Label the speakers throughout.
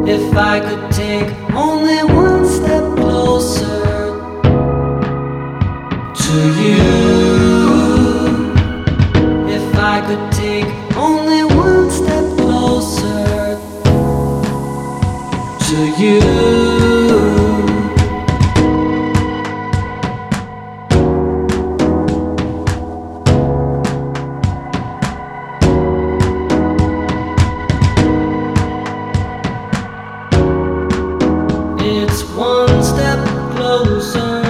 Speaker 1: If I could take only one step closer to you. If I could take only one step closer to you. It's one step closer.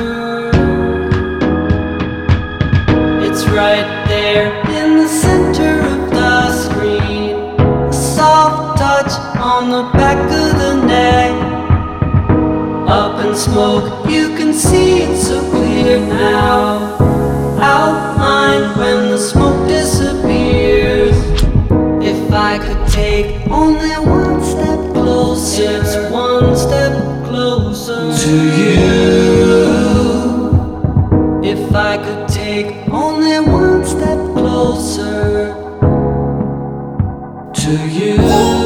Speaker 1: It's right there in the center of the screen. A soft touch on the back of the neck. Up in smoke, you can see it so clear now. Outlined when the smoke disappears. If I could take only one step closer, it's one step closer to you. If I could take only one step closer to you.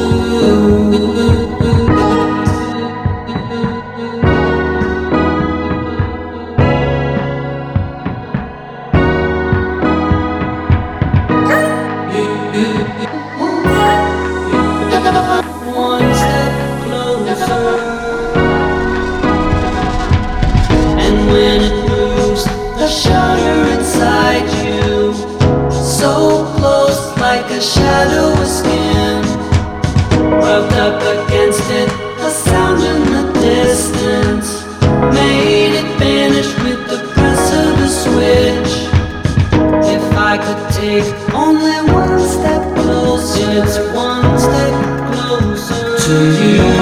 Speaker 1: One step closer. And when it moves, the shudder inside you, so close like a shadow of skin, rubbed up against it, a sound in the distance, made it vanish with the press of the switch. If I could take only one step closer, it's one step closer to you.